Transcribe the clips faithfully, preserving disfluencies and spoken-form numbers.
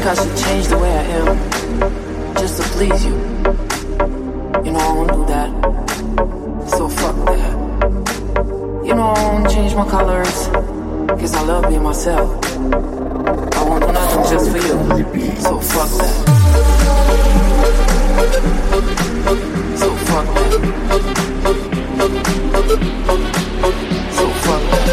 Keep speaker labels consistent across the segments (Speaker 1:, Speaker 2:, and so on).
Speaker 1: I should change the way I am just to please you. You know I won't do that, so fuck that. You know I won't change my colors, cause I love being myself. I won't do nothing just for you, so fuck that. So fuck that. So fuck that.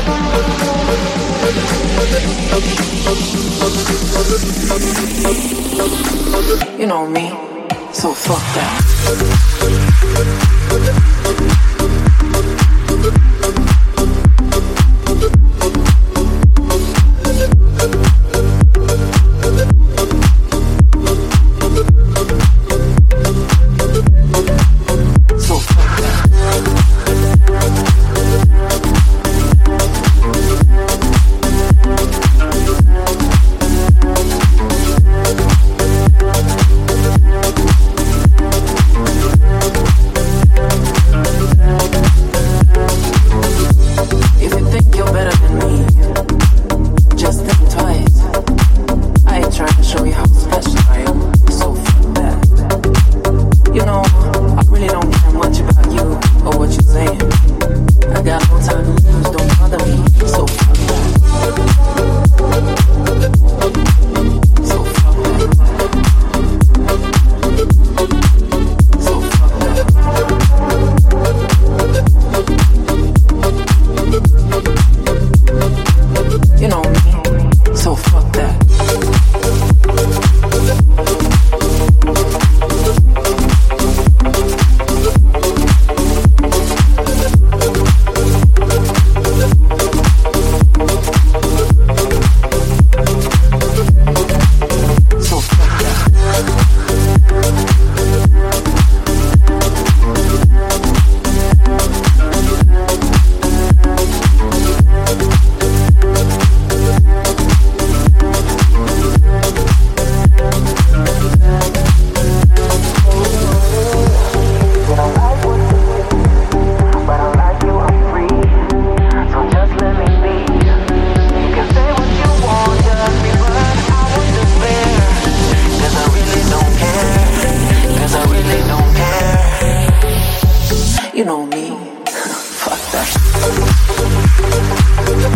Speaker 1: You know me, so fuck that. You know me. Fuck that.